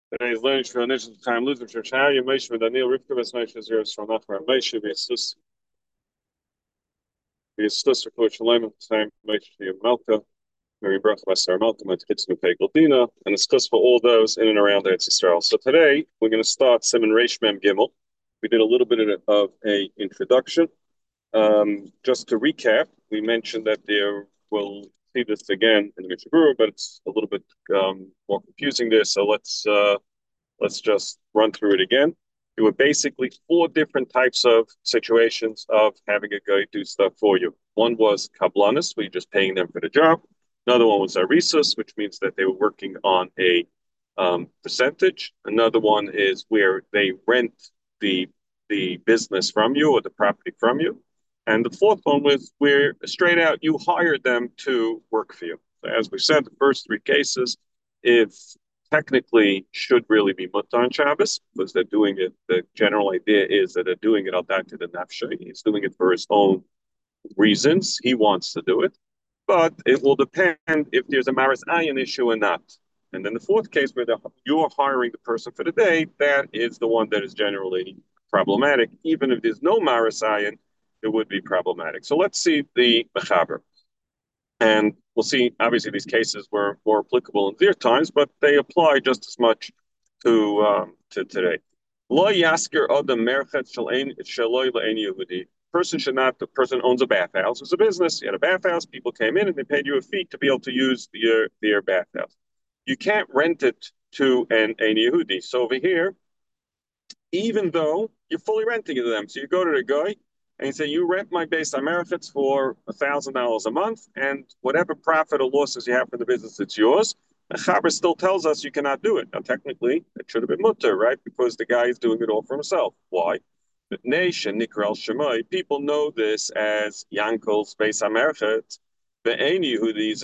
Today's learning for initial time losing from Shari, Moshe, and Daniel Rivka, Vesmaish, Zero, from Nachar, Moshe, V'Yistus, for Coach Shalom, at the time, Moshe, Malka, Mary Brach, Wester Malka, Mat Kitznu, Pegel and it's just for all those in and around Eretz Yisrael. So today, we're going to start Simon Reish Mem Gimel. We did a little bit of a introduction. Just to recap, we mentioned that there, we'll see this again in the Mishnah Berurah, but it's a little bit more confusing there. So let's just run through it again. There were basically four different types of situations of having a guy do stuff for you. One was kablanis, where you're just paying them for the job. Another one was arisus, which means that they were working on a percentage. Another one is where they rent the business from you or the property from you. And the fourth one was where straight out you hired them to work for you. So as we said, the first three cases, if technically should really be mutter on Shabbos because they're doing it. The general idea is that they're doing it al da'at the nafshay. He's doing it for his own reasons. He wants to do it, but it will depend if there's a maris ayin issue or not. And then the fourth case where you're hiring the person for the day, that is the one that is generally problematic. Even if there's no maris ayin, it would be problematic. So let's see the mechaber. And we'll see, obviously, these cases were more applicable in their times, but they apply just as much to today. Lo yasker adam merchet shaloi le'en Yehudi. Person should not, the person owns a bathhouse. It's a business. You had a bathhouse. People came in and they paid you a fee to be able to use their bathhouse. You can't rent it to an Yehudi. So over here, even though you're fully renting it to them. So you go to the guy and you say, you rent my base Americans for $1,000 a month, and whatever profit or losses you have from the business, it's yours. The Chaber still tells us you cannot do it. Now, technically, it should have been mutter, right? Because the guy is doing it all for himself. Why? The nation, Nikral Shemai, people know this as Yankel's base Americans. The Yehudis,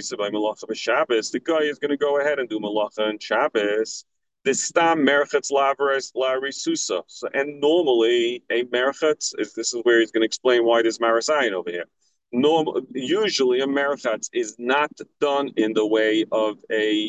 the guy is going to go ahead and do malacha on Shabbos the stam merchatz lavres la risusa. So, and normally a merchatz is this is where he's going to explain why there's marasayin over here. Usually a merchatz is not done in the way of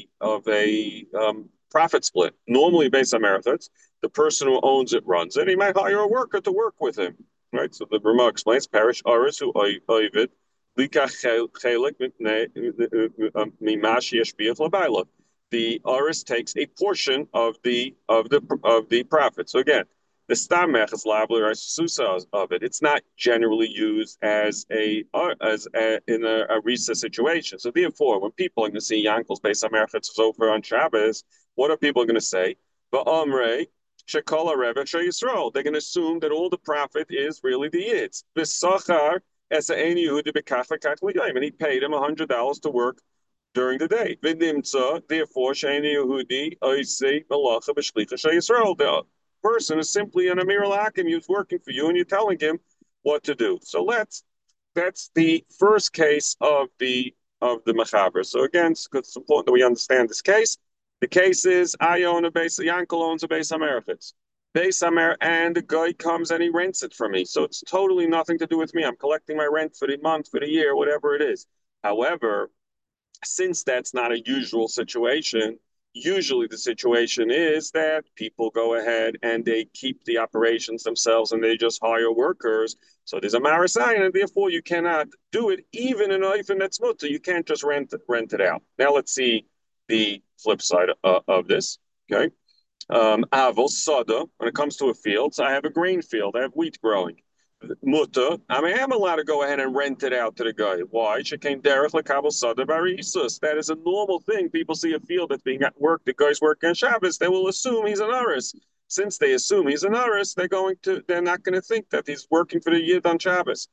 a profit split. Normally, based on merchatz, the person who owns it runs it. He might hire a worker to work with him, right? So the Rama explains, parish aris who oivid lika chelik mimashi yeshbiach labayla the Aris takes a portion of the profit. So again, the stamech is labler susa of it. It's not generally used as in a Risa situation. So therefore, when people are going to see Yankel's based on Merchatz over on Shabbos, what are people going to say? Ba'amrei shekala revach Yisrael. They're going to assume that all the profit is really the yids. V'sachar as a Yehudi b'kafa kakli and he paid him $100 to work during the day. Therefore, Shani Yehudi, Oisei, Malacha, B'Shlicha, Yisrael. The person is simply an Amir Lakim who's working for you and you're telling him what to do. So that's the first case of the Machaber. So again, it's important that we understand this case. The case is I own a base, Yankel owns a base Americans. Base Amer, and the guy comes and he rents it from me. So it's totally nothing to do with me. I'm collecting my rent for the month, for the year, whatever it is. However, since that's not a usual situation, usually the situation is that people go ahead and they keep the operations themselves and they just hire workers. So there's a marasayan, and therefore you cannot do it even in even that's mutter. You can't just rent it out. Now let's see the flip side of this. Okay. Aval sada, when it comes to a field, so I have a grain field, I have wheat growing. Mutter, I mean, I'm allowed to go ahead and rent it out to the guy. Why? Shekain derech lekabel sada barisus. That is a normal thing. People see a field that's being at work, the guy's working on Shabbos, they will assume he's an aris. Since they assume he's an aris, they're not going to think that he's working for the Yid on Shabbos.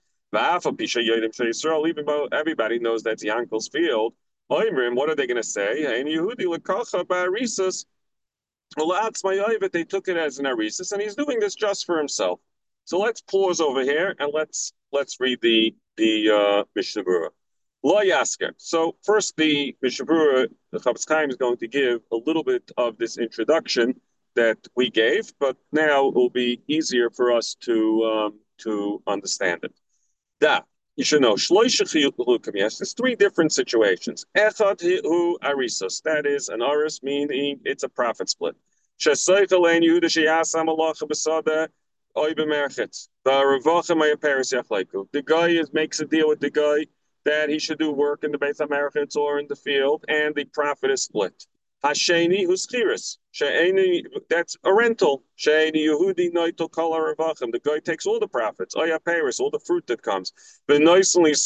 Even though everybody knows that's Yankel's field, what are they going to say? And Yehudi lekacha barisus. Well, they took it as an arisis, and he's doing this just for himself. So let's pause over here and let's read the Mishnah Berurah. Lo Yasker. So first, the Mishnah Berurah, the Chofetz Chaim is going to give a little bit of this introduction that we gave, but now it will be easier for us to understand it. Da You should know. Yes, there's three different situations. Echad hu arisas. That is an aris, meaning it's a profit split. Shesaychel ein Yehuda sheyasam alacha b'sada oy b'merchet. V'aravacha maya paris yachleiku. The guy makes a deal with the guy that he should do work in the Beit HaMerchetz or in the field, and the profit is split. Hasheni who's chiris. She'eni, that's a rental. She'eni Yehudi noitel kol haravachim. The guy takes all the profits. Oya paris, all the fruit that comes. He pays him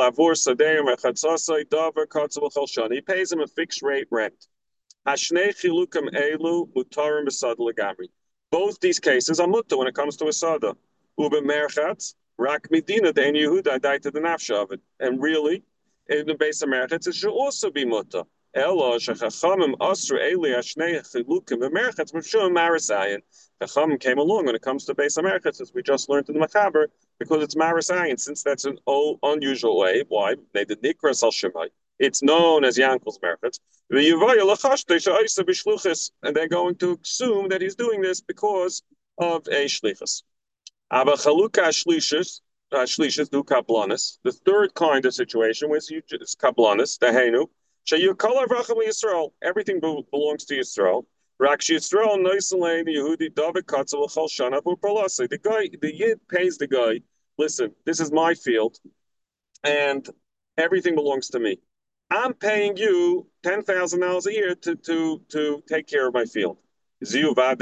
a fixed rate rent. Both these cases are mutter when it comes to a sada. Rak Medina de Yehuda died to the nafsha of it. And really, in the base of merchatz, it should also be mutter. Chachamim came along when it comes to base of merchatz, as we just learned in the Machaber, because it's Marasayan, since that's an unusual way. Why? They did Nikras al Shemai. It's known as Yankel's merchatz. And they're going to assume that he's doing this because of a shlichus. Shlishis do kablanis. The third kind of situation was you just kablanis, the henu. Everything belongs to Yisrael. The guy, the Yid pays the guy, listen, this is my field, and everything belongs to me. I'm paying you $10,000 a year to take care of my field. This becomes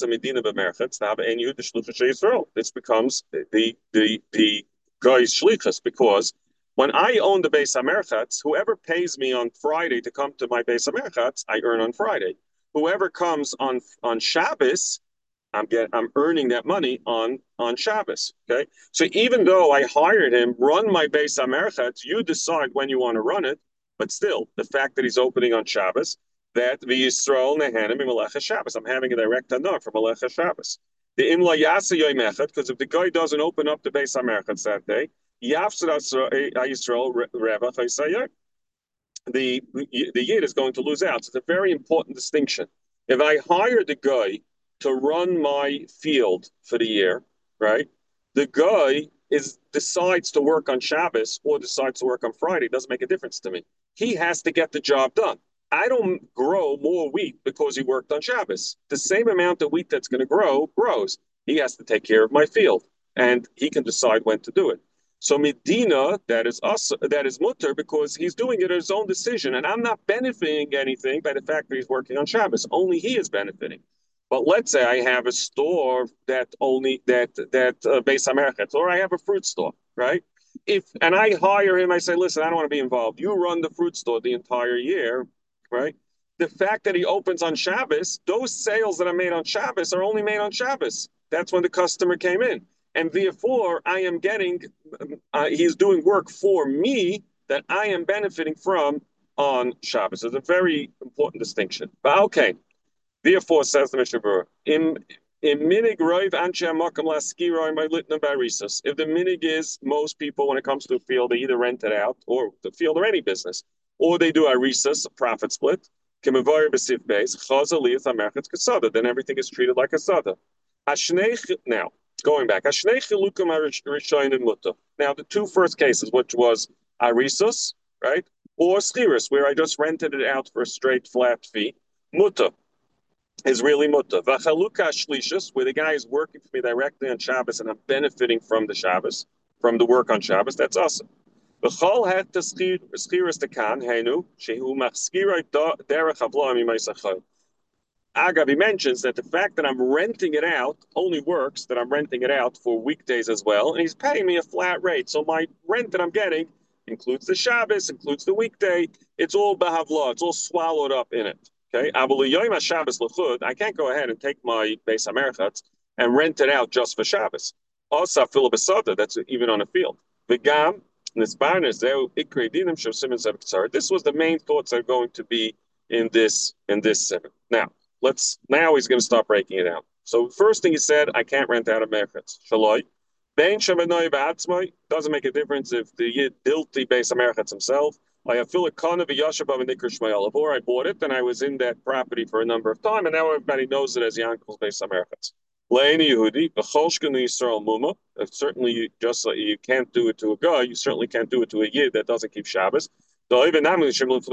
the guy's shlichus, because when I own the Beis HaMerchatz, whoever pays me on Friday to come to my Beis HaMerchatz, I earn on Friday. Whoever comes on Shabbos, I'm earning that money on Shabbos. Okay, so even though I hired him, run my Beis HaMerchatz, you decide when you want to run it, but still, the fact that he's opening on Shabbos, that the Yisrael nehanim Melecha Shabbos, I'm having a direct hanor from Melecha Shabbos. The imla yasa yoymechet, because if the guy doesn't open up the Beis HaMerchatz that day, Yisrael Reva Chaysayah, the Yid is going to lose out. So it's a very important distinction. If I hire the guy to run my field for the year, right? The guy decides to work on Shabbos or decides to work on Friday. It doesn't make a difference to me. He has to get the job done. I don't grow more wheat because he worked on Shabbos. The same amount of wheat that's going to grow grows. He has to take care of my field, and he can decide when to do it. So Medina, that is us, that is mutter, because he's doing it at his own decision, and I'm not benefiting anything by the fact that he's working on Shabbos. Only he is benefiting. But let's say I have a store that only that Beis HaMerchetz, or I have a fruit store, right? And I hire him, I say, listen, I don't want to be involved. You run the fruit store the entire year, right? The fact that he opens on Shabbos, those sales that are made on Shabbos are only made on Shabbos. That's when the customer came in. And therefore, I am getting, he's doing work for me that I am benefiting from on Shabbos. It's a very important distinction. But okay, therefore, says the Mishnah Berurah, if the minig is most people, when it comes to a field, they either rent it out, or the field, or any business, or they do a arisas, a profit split. Then everything is treated like a sada. Now, going back, now the two first cases, which was arisas, right, or schiris, where I just rented it out for a straight flat fee, muta is really muta. Vachaluka shlishus, where the guy is working for me directly on Shabbos and I'm benefiting from the Shabbos, from the work on Shabbos, that's awesome. V'chol het schiris tekan heinu shehu machskira derech havla mimaisachol. Agabi mentions that the fact that I'm renting it out only works that I'm renting it out for weekdays as well, and he's paying me a flat rate. So my rent that I'm getting includes the Shabbos, includes the weekday. It's all bahavla. It's all swallowed up in it. Okay, I can't go ahead and take my Beis HaMerchatz and rent it out just for Shabbos. Also, filibasada, that's even on a field. V'gam nisbarnes zeu ikri dinim shel siman zevktsar. This was the main thoughts that are going to be in this simon. Now he's going to start breaking it out. So first thing he said, I can't rent out a merchatz. Shaloi. Bein shemenoi ba'atzmai, doesn't make a difference if the Yid built the Beis HaMerchatz himself. I have filled a kana v'yashabav and nikr shmayel. Or I bought it and I was in that property for a number of time, and now everybody knows it as Yankel's Beis HaMerchatz. Le'eni Yehudi, B'cholshkin Yisrael Muma. Certainly, just like you can't do it to a guy, you certainly can't do it to a yid that doesn't keep Shabbos. I'm not only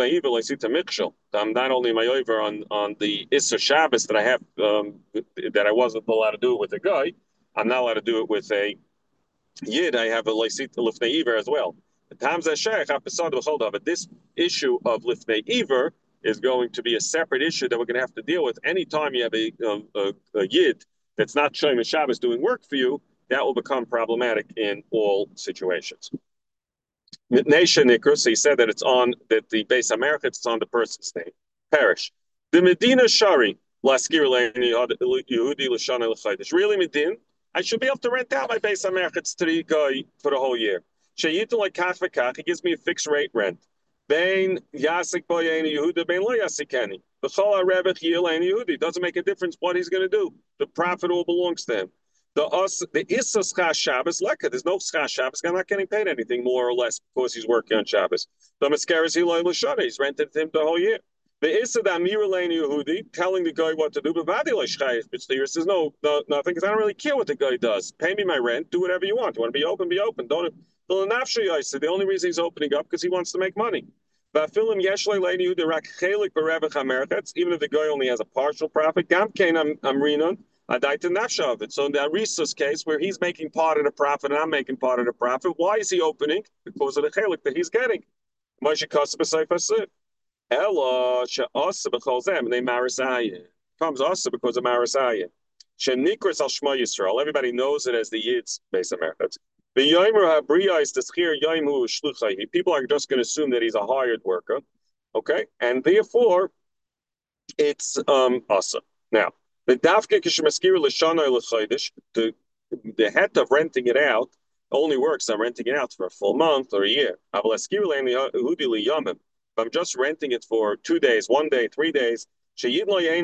my over on the Issa Shabbos that I have that I wasn't allowed to do it with a guy, I'm not allowed to do it with a Yid, I have a Laisit Lifnei Iver as well. But this issue of Lifnei Iver is going to be a separate issue that we're going to have to deal with. Anytime you have a Yid that's not Shem Shabbos doing work for you, that will become problematic in all situations. Nation Nikros, he said that it's on that the base America, it's on the person's name. Parish. The Medina Shari, Laskir Yehudi Lashana L'Chaydish. Really, Medin, I should be able to rent out my base America to the guy for the whole year. Sheyitul like kach v'kach, he gives me a fixed rate rent. Bain Yasik Boyani Yehuda, Bain Lo Yasikani. The Chol Rebbe Chiyel Yehudi. Doesn't make a difference what he's going to do. The profit all belongs to him. The Issa Schach Shabbos Leka. There's no Schach Shabbos. I'm not getting paid anything more or less because he's working on Shabbos. The Mascaras Hilay Lashana. He's rented him the whole year. The Issa da Miralain Yehudi telling the guy what to do. But Vadilay Shchayis B'tzir says nothing because I don't really care what the guy does. Pay me my rent. Do whatever you want. You want to be open, be open. Don't. The only reason he's opening up because he wants to make money. Even if the guy only has a partial profit, I'm rinon. Adaita nafsha of it. So in the Arisa's case, where he's making part of the profit and I'm making part of the profit, why is he opening? Because of the chelik that he's getting. Ella she'asa b'cholzem they marisayin comes also because of marisayin. Shenikras al Shema Yisrael. Everybody knows it as the Yid's base America. The Yomer Habriya is the schir Yoimu Shluchai. People are just going to assume that he's a hired worker, okay, and therefore it's asa. Now the dafke kishmaskir l'shana l'chaydish, the head of renting it out only works on renting it out for a full month or a year. If I'm just renting it for 2 days, 1 day, 3 days, every day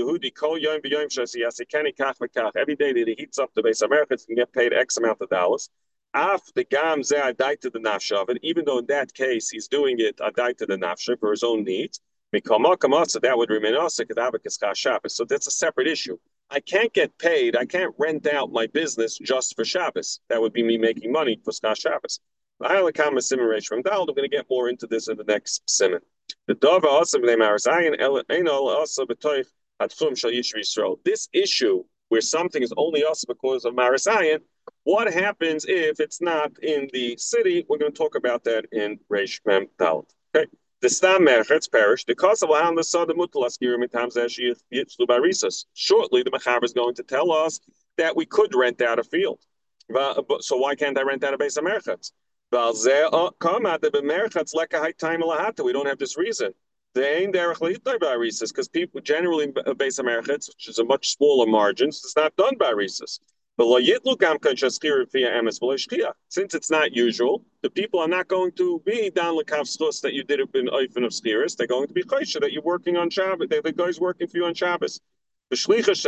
that he heats up the base Americans can get paid X amount of dollars. Even though in that case he's doing it to the nafsha for his own needs. So that would remain also. So that's a separate issue. I can't get paid. I can't rent out my business just for Shabbos. That would be me making money for Ska Shabbos. I'm going to get more into this in the next simon. The Dava also this issue where something is only us because of Marasayan, what happens if it's not in the city? We're going to talk about that in Reish Mem Dalet. Okay. The Stam Merchetz parish, the cost of Laham the Sada Mutalaskirim in times Yitzlu Barisas. Shortly, the Mechaber is going to tell us that we could rent out a field. So why can't I rent out a base of Merchetz? We don't have this reason. Because people generally base of Merchetz, which is a much smaller margins, it's not done by Risas. Since it's not usual, the people are not going to be down lekavschus that you did it in oifen of skiris. They're going to be chaysha that you're working on Shabbos. The guy's working for you on Shabbos. This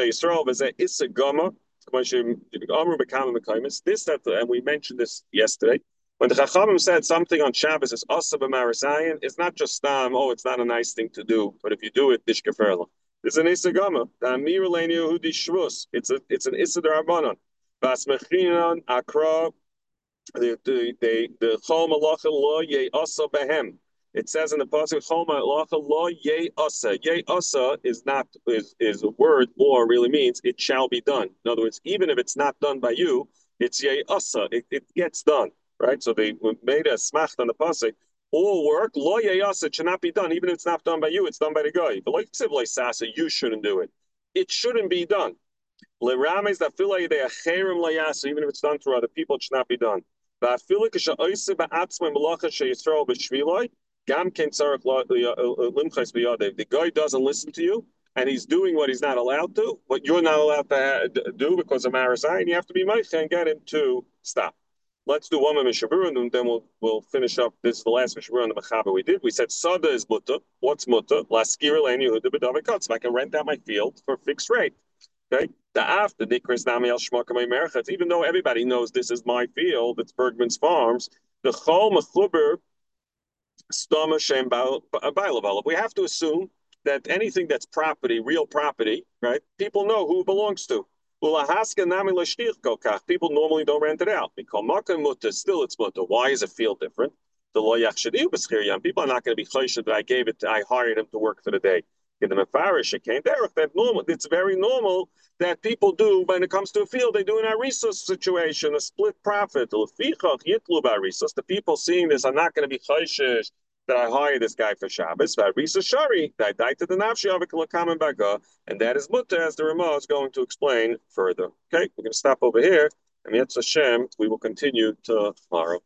that and we mentioned this yesterday. When the Chachamim said something on Shabbos is asa b'marasayin, it's not just it's not a nice thing to do, but if you do it, dishkeferla. It's an isagama. It's an isadarabanan. Basmechinan akra the chol malacha lo ye asa behem. It says in the pasuk chol malacha lo ye asa. Ye asa is not is a word. Law really means it shall be done. In other words, even if it's not done by you, it's ye asa. It gets done, right? So they made a smacht on the pasuk. All work, lo yeyasa, should not be done. Even if it's not done by you, it's done by the guy. But like Sivlay Sasa, you shouldn't do it. It shouldn't be done. Lerames that feel like they are cherim layasa, even if it's done through other people, it should not be done. The guy doesn't listen to you, and he's doing what he's not allowed to, what you're not allowed to do because of Marasai, and you have to be meicha and get him to stop. Let's do one Mishabur, and then we'll finish up. This is the last Mishabur on the Mechaber we did. We said Sada is mutter. What's mutter? Laskir Eleni Yehuda b'Davikot. So I can rent out my field for a fixed rate. Okay. The after Nikris Nami El Shmakamay Merchatz. Even though everybody knows this is my field, it's Bergman's Farms. The Chol Mechuber Stoma Shem Bailaval. We have to assume that anything that's property, real property, right? People know who it belongs to. People normally don't rent it out. Still it's mutter. Why does it feel different? People are not going to be choshed that I hired him to work for the day. In the Mefarish, it came there. It's very normal that people do when it comes to a field. They do in a resource situation, a split profit. The people seeing this are not going to be choshed that I hired this guy for Shabbos. Shari, that I died to the nafshi of a baga, and that is mutter, as the Ramah is going to explain further. Okay, we're going to stop over here, and Yetz Hashem, we will continue tomorrow.